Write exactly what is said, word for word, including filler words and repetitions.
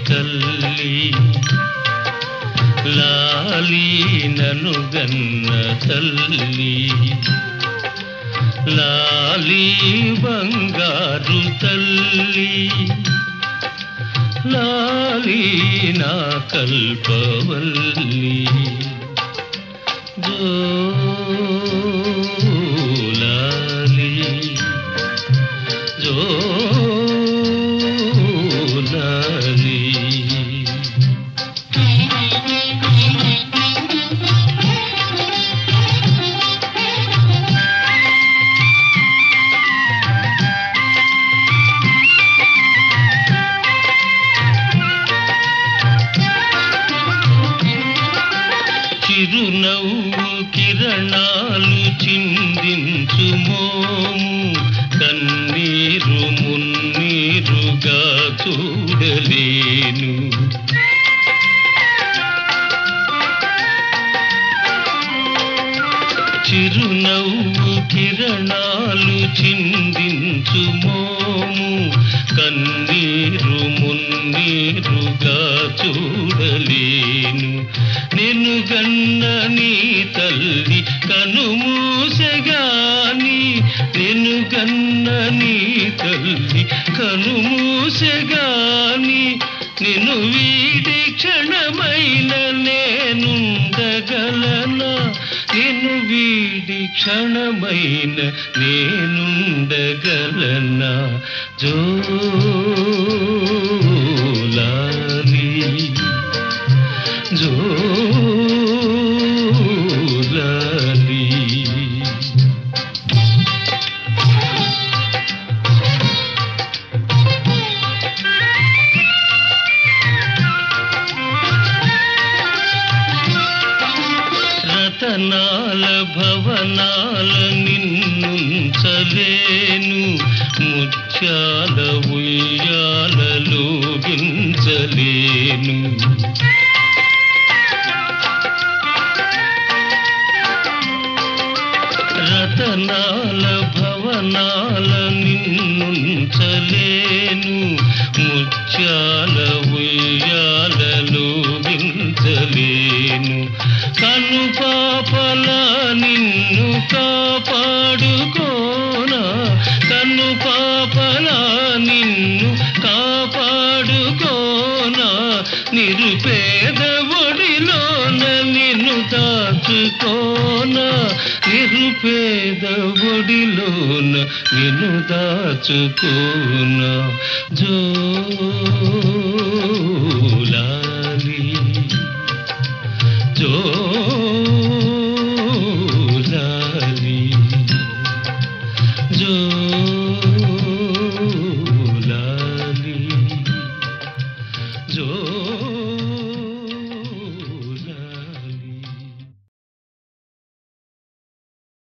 తల్లి లాలి నను గన్న తల్లి లాలి బంగారు తల్లి లాలి నా కల్పవల్లి జో లాలి జో లాలి చిరునవ్వు కిరణాలు చిందించు మోము కన్నీరు మున్నీరుగా చూడలేను చిరునవ్వు కిరణాలు చిందించు మోము కన్నీరు మున్నీరుగా చూడలేను నిన్ను గన్న నీ తల్లి కనుమూసెగాని నిన్ను గన్న నీ తల్లి కనుమూసెగాని నిన్ను వీడి క్షణమైన నేనుండగలనా నిన్ను వీడి క్షణమైన నేనుండగలనా జో లాలి జో లాలి రతనాల భవనాల నిన్నుంచలేను ముత్యాల ఉయ్యాలలో గించలేను రతనాల భవనాల నిన్నుంచలేను ముత్యాల ఉయ్యాలలో గించలేను కను పాపల నిన్ను కాపాడుకోనా కను పాపల నిన్ను కాపాడుకోనా నిరుపేద ఒడిలోన నిన్ను దాచుకోనా నిరుపేద ఒడిలోన నిన్ను దాచుకోనా జో లాలి జో లాలి జో